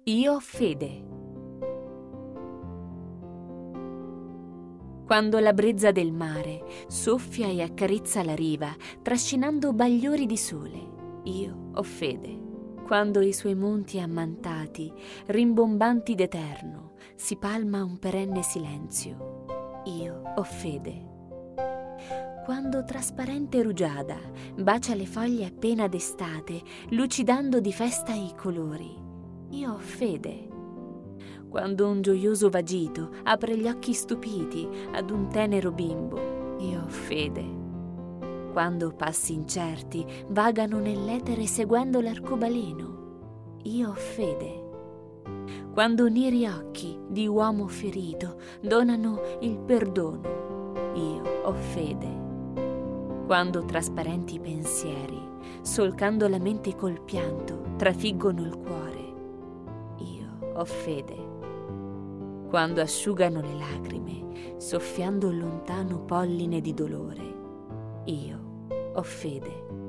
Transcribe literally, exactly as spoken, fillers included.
Io ho fede. Quando la brezza del mare soffia e accarezza la riva, trascinando bagliori di sole, io ho fede. Quando i suoi monti ammantati, rimbombanti d'eterno, si palma un perenne silenzio, io ho fede. Quando trasparente rugiada bacia le foglie appena d'estate, lucidando di festa i colori, io ho fede. Quando un gioioso vagito apre gli occhi stupiti ad un tenero bimbo, io ho fede. Quando passi incerti vagano nell'etere seguendo l'arcobaleno, io ho fede. Quando neri occhi di uomo ferito donano il perdono, io ho fede. Quando trasparenti pensieri, solcando la mente col pianto, trafiggono il cuore, io ho fede. Quando asciugano le lacrime, soffiando il lontano polline di dolore, io ho fede.